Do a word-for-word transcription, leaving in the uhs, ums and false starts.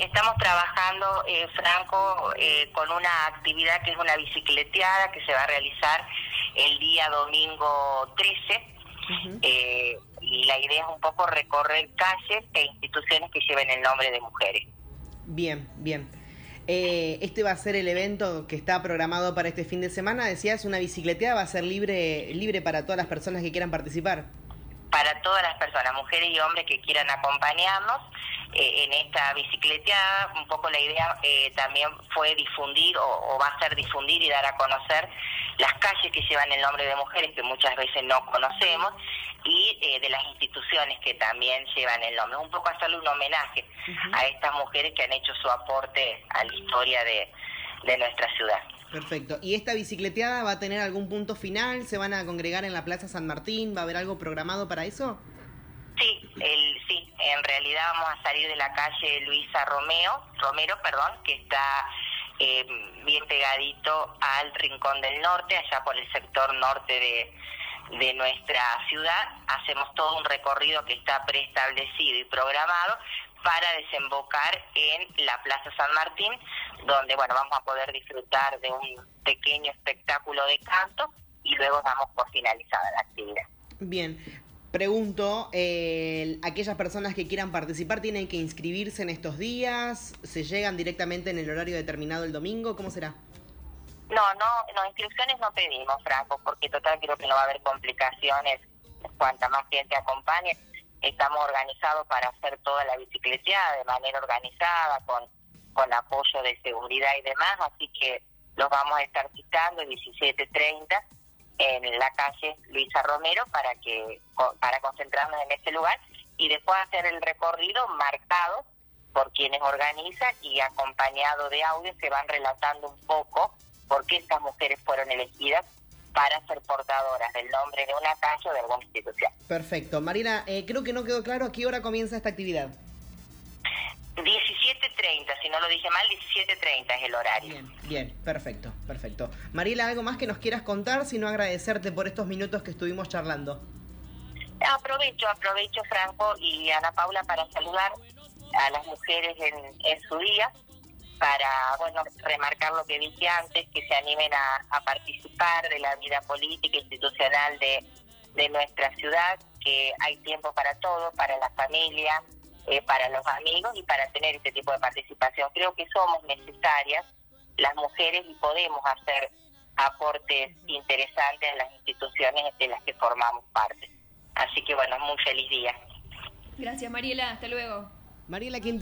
estamos trabajando, eh, Franco, eh, con una actividad que es una bicicleteada que se va a realizar el día domingo trece. Uh-huh. eh, y la idea es un poco recorrer calles e instituciones que lleven el nombre de mujeres. Bien, bien. Eh, este va a ser el evento que está programado para este fin de semana. Decías, una bicicleteada, va a ser libre, libre para todas las personas que quieran participar. Para todas las personas, mujeres y hombres que quieran acompañarnos eh, en esta bicicleteada. Un poco la idea eh, también fue difundir o, o va a ser difundir y dar a conocer las calles que llevan el nombre de mujeres que muchas veces no conocemos y eh, de las instituciones que también llevan el nombre. Un poco hacerle un homenaje uh-huh. a estas mujeres que han hecho su aporte a la historia de, de nuestra ciudad. Perfecto. ¿Y esta bicicleteada va a tener algún punto final? ¿Se van a congregar en la Plaza San Martín? ¿Va a haber algo programado para eso? Sí, el, sí. En realidad vamos a salir de la calle Luisa Romeo, Romero, perdón, que está eh, bien pegadito al Rincón del Norte, allá por el sector norte de, de nuestra ciudad. Hacemos todo un recorrido que está preestablecido y programado para desembocar en la Plaza San Martín, donde bueno vamos a poder disfrutar de un pequeño espectáculo de canto y luego damos por finalizada la actividad. Bien, pregunto, eh, aquellas personas que quieran participar tienen que inscribirse en estos días, ¿se llegan directamente en el horario determinado el domingo? ¿Cómo será? No, no, no, inscripciones no pedimos, Franco, porque total creo que no va a haber complicaciones cuanta más gente acompañe. Estamos organizados para hacer toda la bicicleteada de manera organizada, con, con apoyo de seguridad y demás, así que los vamos a estar citando el diecisiete treinta en la calle Luisa Romero para que para concentrarnos en ese lugar y después hacer el recorrido marcado por quienes organizan y acompañado de audio se van relatando un poco por qué estas mujeres fueron elegidas para ser portadoras del nombre de una calle o de alguna institución. Perfecto. Mariela, eh, creo que no quedó claro a qué hora comienza esta actividad. diecisiete treinta, si no lo dije mal, diecisiete treinta es el horario. Bien, bien, perfecto, perfecto. Mariela, ¿algo más que nos quieras contar, sino agradecerte por estos minutos que estuvimos charlando? Aprovecho, aprovecho, Franco y Ana Paula, para saludar a las mujeres en, en su día, para bueno remarcar lo que dije antes, que se animen a, a participar de la vida política e institucional de, de nuestra ciudad, que hay tiempo para todo, para la familia, eh, para los amigos y para tener este tipo de participación. Creo que somos necesarias las mujeres y podemos hacer aportes interesantes en las instituciones de las que formamos parte. Así que bueno, muy feliz día. Gracias, Mariela, hasta luego. Mariela Quintero.